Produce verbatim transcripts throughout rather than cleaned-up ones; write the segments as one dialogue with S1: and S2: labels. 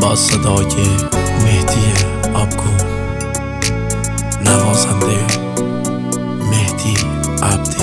S1: با صدای مهدی آبگون، نوازنده مهدی عبدی.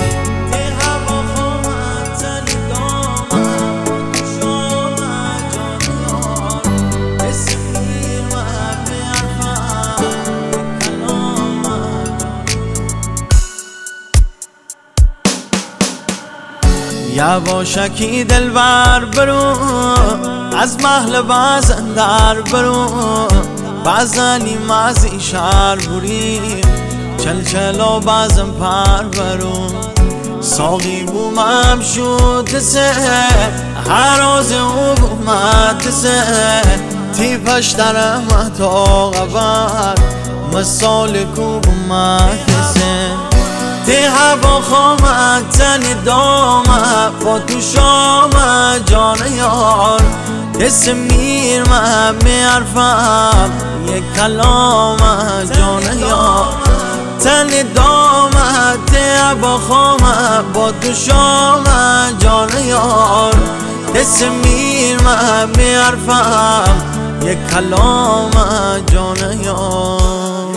S2: یواشکی دلبر برو از محل بزن در برو، بزنی مزی شهر بوری چل چل و بزن پر برو. ساقی بومم شد سه هر روز او بومد سه تیپش درم تا قبر مثال کو بومد سه تی هوا خامد تنی دامد با تو شامد جان یار اسم میر من میارفم یک کلامد جان یار تنی دامد تی هوا خامد با تو شامد جان یار اسم میر من میارفم یک کلامد جان یار.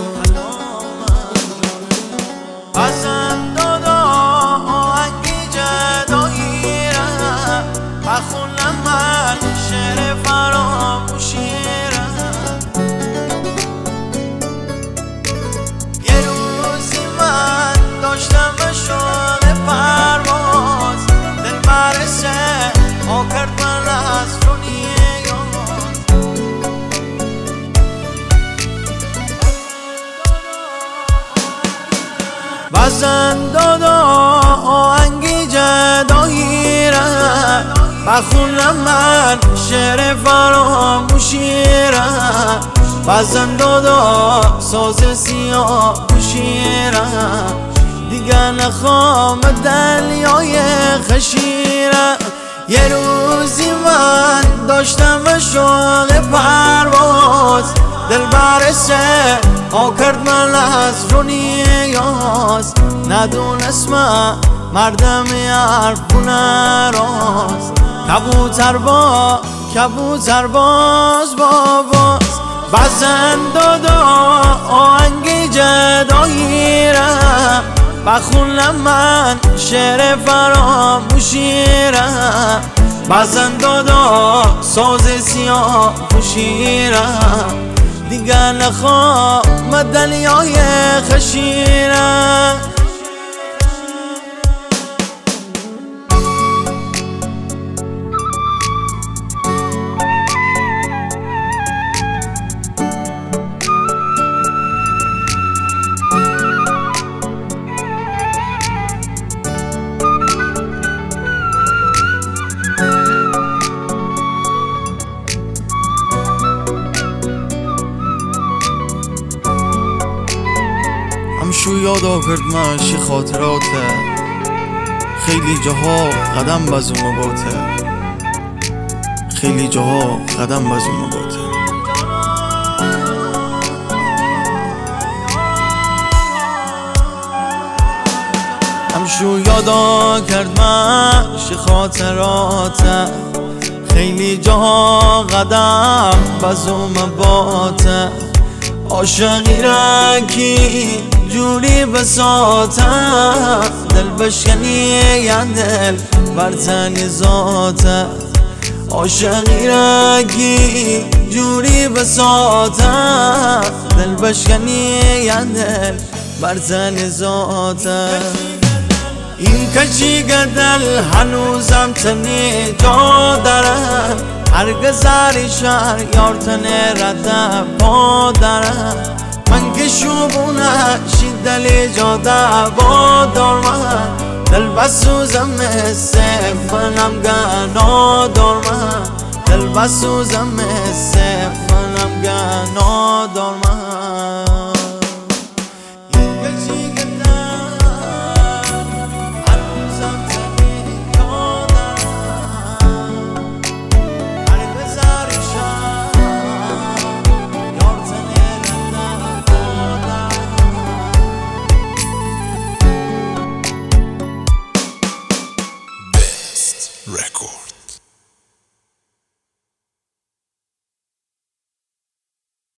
S2: بزن دادا آهنگی جداییره بخونم من شعر فراموشیره. یه روزی من داشتم به شوق پرواز دل برسه ها کرد من از دنیا. بزن دادا آهنگی جداییره بخونم من شعر فراموشیره. بزن دادا ساز سیاه پوشیره دیگه نخوام دلیای خشیره. یه روزی من داشتم به شوق پرواز دل برسه ها کرد من از رو نیاز ندونست من مردم حرفونه راست کبوتر با کبوتر باز باباز. بزن دادا آهنگی جداییره بخونم من شعر فراموشیره. بزن دادا ساز سیاه پوشیره دیگه نخوام دلیای خشیره.
S1: همشو یادا کرد ماشی خاطراته خیلی جاها قدم بزونه باته خیلی جاها قدم بزونه باته.
S2: همشو یادا کرد ماشی خاطراته خیلی جاها قدم بزونه باته. عاشقی را کی جوری بساته دل بشکنی یا دل برتنی ذاته. عاشقی را کی جوری بساته دل بشکنی یا دل برتنی ذاته. این کچی گدل هنوزم تنی جا دارم هرگز علی شهر یار تنه رده پا دارم. من که شوبونه شید دلی جاده با دارمن دل بسوزم مثل منم گنا دارمن دل بسوزم مثل منم گنا دارمن.
S1: Records.